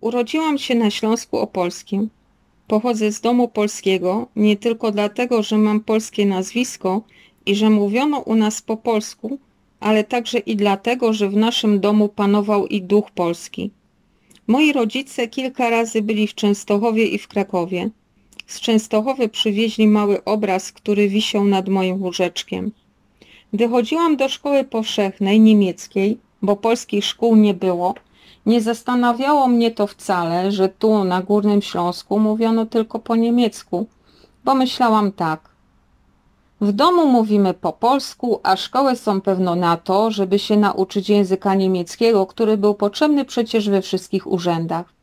Urodziłam się na Śląsku Opolskim. Pochodzę z domu polskiego nie tylko dlatego, że mam polskie nazwisko i że mówiono u nas po polsku, ale także i dlatego, że w naszym domu panował i duch polski. Moi rodzice kilka razy byli w Częstochowie i w Krakowie. Z Częstochowy przywieźli mały obraz, który wisiał nad moim łóżeczkiem. Gdy chodziłam do szkoły powszechnej niemieckiej, bo polskich szkół nie było, nie zastanawiało mnie to wcale, że tu na Górnym Śląsku mówiono tylko po niemiecku, bo myślałam tak. W domu mówimy po polsku, a szkoły są pewno na to, żeby się nauczyć języka niemieckiego, który był potrzebny przecież we wszystkich urzędach.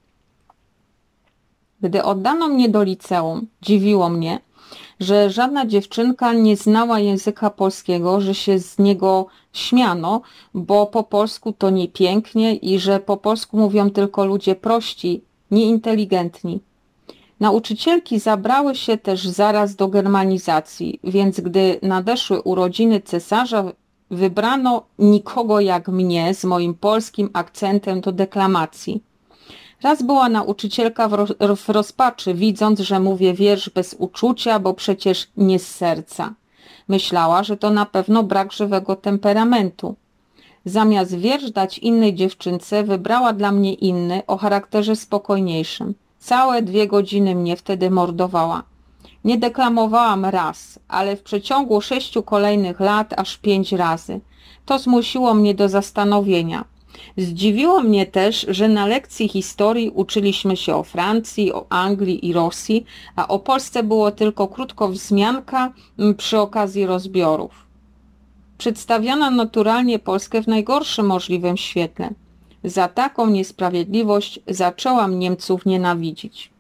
Gdy oddano mnie do liceum, dziwiło mnie, że żadna dziewczynka nie znała języka polskiego, że się z niego śmiano, bo po polsku to niepięknie i że po polsku mówią tylko ludzie prości, nieinteligentni. Nauczycielki zabrały się też zaraz do germanizacji, więc gdy nadeszły urodziny cesarza, wybrano nikogo jak mnie z moim polskim akcentem do deklamacji. Raz była nauczycielka w rozpaczy, widząc, że mówię wiersz bez uczucia, bo przecież nie z serca. Myślała, że to na pewno brak żywego temperamentu. Zamiast wiersz dać innej dziewczynce, wybrała dla mnie inny, o charakterze spokojniejszym. Całe 2 godziny mnie wtedy mordowała. Nie deklamowałam raz, ale w przeciągu 6 kolejnych lat aż 5 razy. To zmusiło mnie do zastanowienia. Zdziwiło mnie też, że na lekcji historii uczyliśmy się o Francji, o Anglii i Rosji, a o Polsce było tylko krótko wzmianka przy okazji rozbiorów. Przedstawiano naturalnie Polskę w najgorszym możliwym świetle. Za taką niesprawiedliwość zaczęłam Niemców nienawidzić.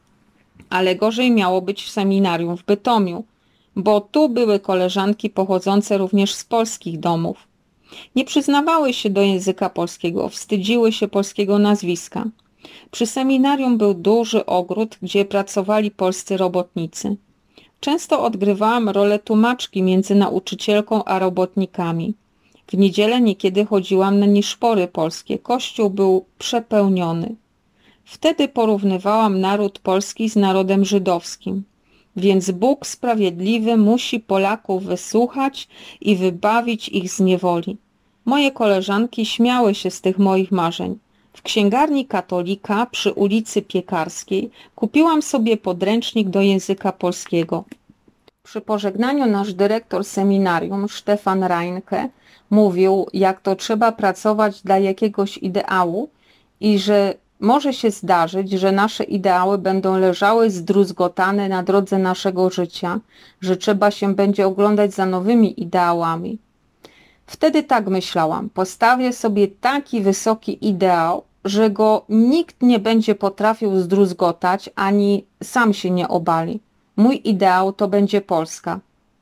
Ale gorzej miało być w seminarium w Bytomiu, bo tu były koleżanki pochodzące również z polskich domów. Nie przyznawały się do języka polskiego, wstydziły się polskiego nazwiska. Przy seminarium był duży ogród, gdzie pracowali polscy robotnicy. Często odgrywałam rolę tłumaczki między nauczycielką a robotnikami. W niedzielę niekiedy chodziłam na niszpory polskie. Kościół był przepełniony. Wtedy porównywałam naród polski z narodem żydowskim. Więc Bóg sprawiedliwy musi Polaków wysłuchać i wybawić ich z niewoli. Moje koleżanki śmiały się z tych moich marzeń. W księgarni katolika przy ulicy Piekarskiej kupiłam sobie podręcznik do języka polskiego. Przy pożegnaniu nasz dyrektor seminarium, Stefan Reinke, mówił, jak to trzeba pracować dla jakiegoś ideału i że może się zdarzyć, że nasze ideały będą leżały zdruzgotane na drodze naszego życia, że trzeba się będzie oglądać za nowymi ideałami. Wtedy tak myślałam, postawię sobie taki wysoki ideał, że go nikt nie będzie potrafił zdruzgotać, ani sam się nie obali. Mój ideał to będzie Polska.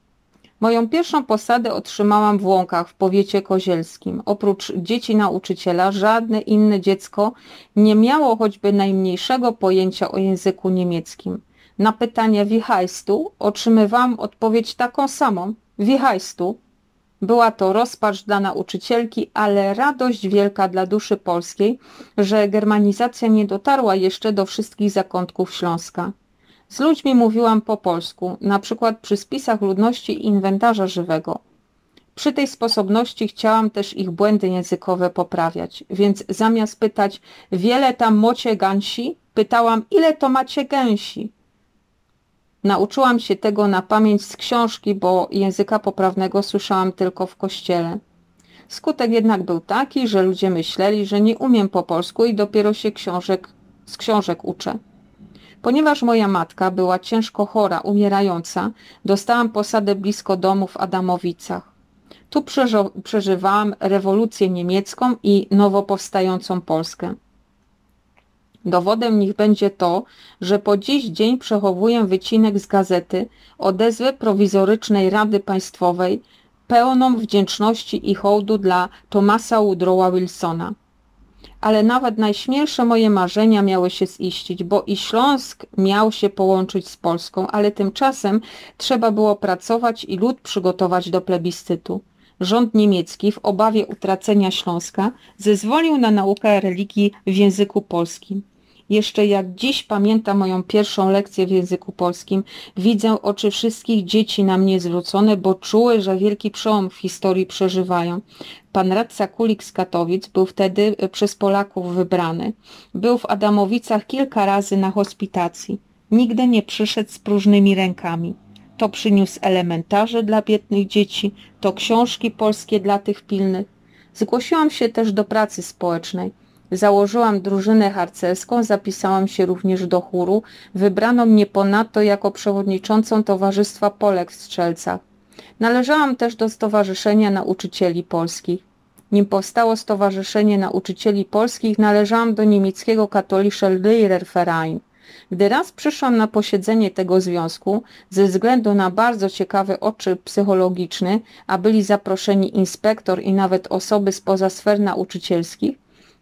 Moją pierwszą posadę otrzymałam w Łąkach w powiecie kozielskim. Oprócz dzieci nauczyciela żadne inne dziecko nie miało choćby najmniejszego pojęcia o języku niemieckim. Na pytanie wie heißt du otrzymywałam odpowiedź taką samą. Wie heißt du? Była to rozpacz dla nauczycielki, ale radość wielka dla duszy polskiej, że germanizacja nie dotarła jeszcze do wszystkich zakątków Śląska. Z ludźmi mówiłam po polsku, na przykład przy spisach ludności i inwentarza żywego. Przy tej sposobności chciałam też ich błędy językowe poprawiać, więc zamiast pytać wiele tam mocie gęsi, pytałam ile to macie gęsi. Nauczyłam się tego na pamięć z książki, bo języka poprawnego słyszałam tylko w kościele. Skutek jednak był taki, że ludzie myśleli, że nie umiem po polsku i dopiero się z książek uczę. Ponieważ moja matka była ciężko chora, umierająca, dostałam posadę blisko domu w Adamowicach. Tu przeżywałam rewolucję niemiecką i nowo powstającą Polskę. Dowodem niech będzie to, że po dziś dzień przechowuję wycinek z gazety odezwy prowizorycznej Rady Państwowej pełną wdzięczności i hołdu dla Thomasa Woodrowa Wilsona. Ale nawet najśmielsze moje marzenia miały się ziścić, bo i Śląsk miał się połączyć z Polską, ale tymczasem trzeba było pracować i lud przygotować do plebiscytu. Rząd niemiecki w obawie utracenia Śląska zezwolił na naukę religii w języku polskim. Jeszcze jak dziś pamiętam moją pierwszą lekcję w języku polskim, widzę oczy wszystkich dzieci na mnie zwrócone, bo czuły, że wielki przełom w historii przeżywają. Pan radca Kulik z Katowic był wtedy przez Polaków wybrany. Był w Adamowicach kilka razy na hospitacji. Nigdy nie przyszedł z próżnymi rękami. To przyniósł elementarze dla biednych dzieci, to książki polskie dla tych pilnych. Zgłosiłam się też do pracy społecznej. Założyłam drużynę harcerską, zapisałam się również do chóru. Wybrano mnie ponadto jako przewodniczącą Towarzystwa Polek w Strzelcach. Należałam też do Stowarzyszenia Nauczycieli Polskich. Nim powstało Stowarzyszenie Nauczycieli Polskich, należałam do niemieckiego Katholischer Lehrerverein. Gdy raz przyszłam na posiedzenie tego związku, ze względu na bardzo ciekawy odczyt psychologiczny, a byli zaproszeni inspektor i nawet osoby spoza sfer nauczycielskich,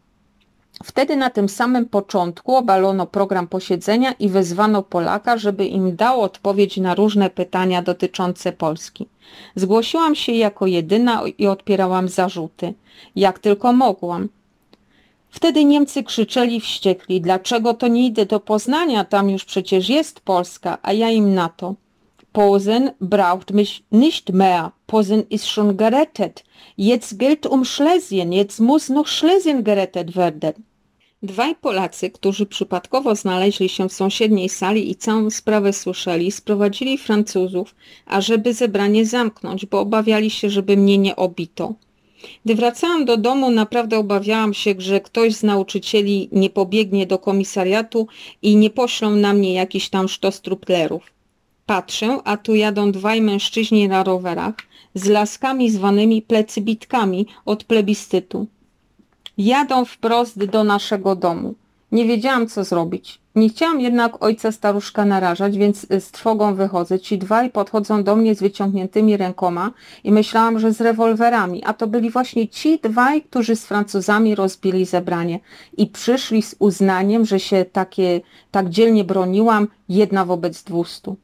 wtedy na tym samym początku obalono program posiedzenia i wezwano Polaka, żeby im dał odpowiedź na różne pytania dotyczące Polski. Zgłosiłam się jako jedyna i odpierałam zarzuty, jak tylko mogłam. Wtedy Niemcy krzyczeli wściekli, dlaczego to nie idę do Poznania, tam już przecież jest Polska, a ja im na to. Posen braucht mich nicht mehr, Posen ist schon gerettet. Jetzt gilt Schlesien, jetzt muss noch Schlesien gerettet werden. Dwaj Polacy, którzy przypadkowo znaleźli się w sąsiedniej sali i całą sprawę słyszeli, sprowadzili Francuzów, ażeby zebranie zamknąć, bo obawiali się, żeby mnie nie obito. Gdy wracałam do domu, naprawdę obawiałam się, że ktoś z nauczycieli nie pobiegnie do komisariatu i nie poślą na mnie jakichś tam sztostruplerów. Patrzę, a tu jadą dwaj mężczyźni na rowerach z laskami zwanymi plecybitkami od plebiscytu. Jadą wprost do naszego domu. Nie wiedziałam, co zrobić. Nie chciałam jednak ojca staruszka narażać, więc z trwogą wychodzę. Ci dwaj podchodzą do mnie z wyciągniętymi rękoma i myślałam, że z rewolwerami, a to byli właśnie ci dwaj, którzy z Francuzami rozbili zebranie i przyszli z uznaniem, że się tak dzielnie broniłam, 1 wobec 200.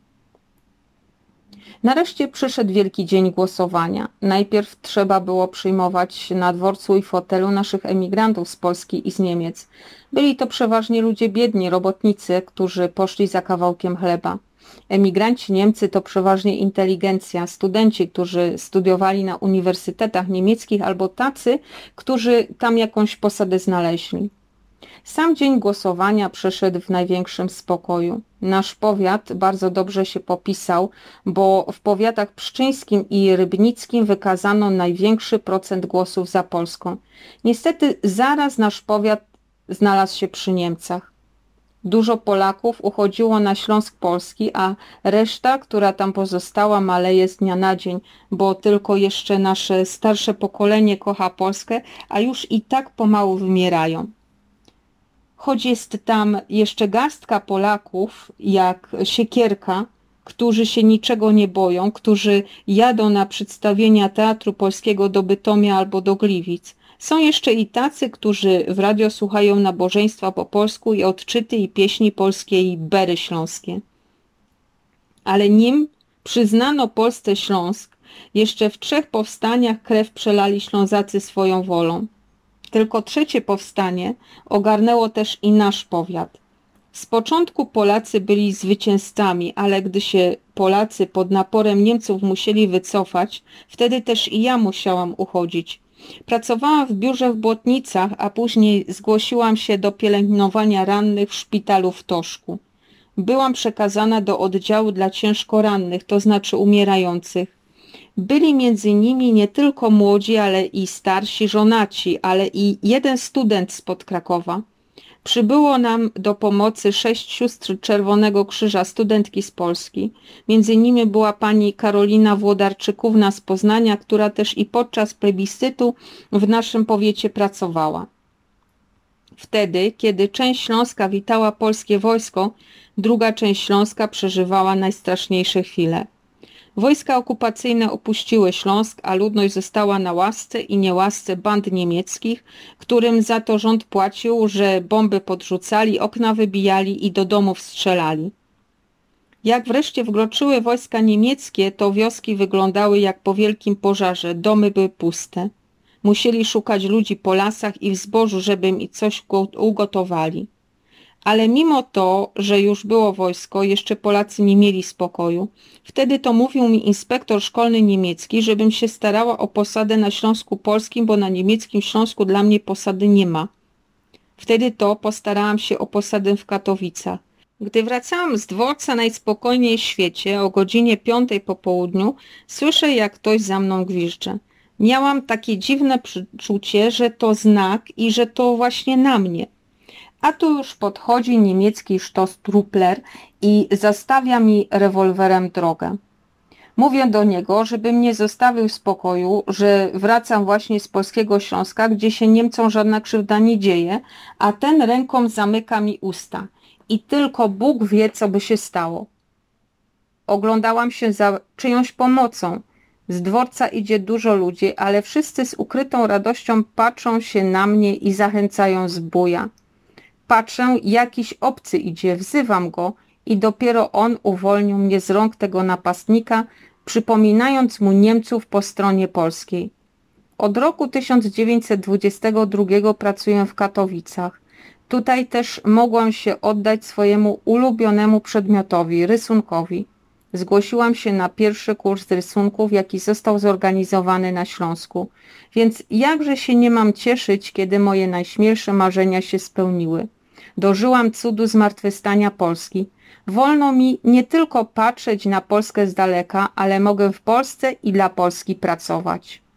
Nareszcie przyszedł wielki dzień głosowania. Najpierw trzeba było przyjmować na dworcu i fotelu naszych emigrantów z Polski i z Niemiec. Byli to przeważnie ludzie biedni, robotnicy, którzy poszli za kawałkiem chleba. Emigranci Niemcy to przeważnie inteligencja, studenci, którzy studiowali na uniwersytetach niemieckich albo tacy, którzy tam jakąś posadę znaleźli. Sam dzień głosowania przeszedł w największym spokoju. Nasz powiat bardzo dobrze się popisał, bo w powiatach pszczyńskim i rybnickim wykazano największy procent głosów za Polską. Niestety zaraz nasz powiat znalazł się przy Niemcach. Dużo Polaków uchodziło na Śląsk Polski, a reszta, która tam pozostała, maleje z dnia na dzień, bo tylko jeszcze nasze starsze pokolenie kocha Polskę, a już i tak pomału wymierają. Choć jest tam jeszcze garstka Polaków, jak Siekierka, którzy się niczego nie boją, którzy jadą na przedstawienia Teatru Polskiego do Bytomia albo do Gliwic. Są jeszcze i tacy, którzy w radio słuchają nabożeństwa po polsku i odczyty i pieśni polskie i bery śląskie. Ale nim przyznano Polsce Śląsk, jeszcze w 3 powstaniach krew przelali Ślązacy swoją wolą. Tylko 3 powstanie ogarnęło też i nasz powiat. Z początku Polacy byli zwycięzcami, ale gdy się Polacy pod naporem Niemców musieli wycofać, wtedy też i ja musiałam uchodzić. Pracowałam w biurze w Błotnicach, a później zgłosiłam się do pielęgnowania rannych w szpitalu w Toszku. Byłam przekazana do oddziału dla ciężko rannych, to znaczy umierających. Byli między nimi nie tylko młodzi, ale i starsi żonaci, ale i jeden student spod Krakowa. Przybyło nam do pomocy 6 sióstr Czerwonego Krzyża, studentki z Polski. Między nimi była pani Karolina Włodarczykówna z Poznania, która też i podczas plebiscytu w naszym powiecie pracowała. Wtedy, kiedy część Śląska witała polskie wojsko, druga część Śląska przeżywała najstraszniejsze chwile. Wojska okupacyjne opuściły Śląsk, a ludność została na łasce i niełasce band niemieckich, którym za to rząd płacił, że bomby podrzucali, okna wybijali i do domów strzelali. Jak wreszcie wkroczyły wojska niemieckie, to wioski wyglądały jak po wielkim pożarze, domy były puste. Musieli szukać ludzi po lasach i w zbożu, żeby im coś ugotowali. Ale mimo to, że już było wojsko, jeszcze Polacy nie mieli spokoju. Wtedy to mówił mi inspektor szkolny niemiecki, żebym się starała o posadę na Śląsku Polskim, bo na niemieckim Śląsku dla mnie posady nie ma. Wtedy to postarałam się o posadę w Katowicach. Gdy wracałam z dworca najspokojniej w świecie o godzinie 5 po południu, słyszę, jak ktoś za mną gwizdże. Miałam takie dziwne przeczucie, że to znak i że to właśnie na mnie. A tu już podchodzi niemiecki Stoßtrupler i zastawia mi rewolwerem drogę. Mówię do niego, żeby mnie zostawił w spokoju, że wracam właśnie z Polskiego Śląska, gdzie się Niemcom żadna krzywda nie dzieje, a ten ręką zamyka mi usta. I tylko Bóg wie, co by się stało. Oglądałam się za czyjąś pomocą. Z dworca idzie dużo ludzi, ale wszyscy z ukrytą radością patrzą się na mnie i zachęcają z buja. Patrzę, jakiś obcy idzie, wzywam go i dopiero on uwolnił mnie z rąk tego napastnika, przypominając mu Niemców po stronie polskiej. Od roku 1922 pracuję w Katowicach. Tutaj też mogłam się oddać swojemu ulubionemu przedmiotowi, rysunkowi. Zgłosiłam się na pierwszy kurs rysunków, jaki został zorganizowany na Śląsku, więc jakże się nie mam cieszyć, kiedy moje najśmielsze marzenia się spełniły. Dożyłam cudu zmartwychwstania Polski. Wolno mi nie tylko patrzeć na Polskę z daleka, ale mogę w Polsce i dla Polski pracować.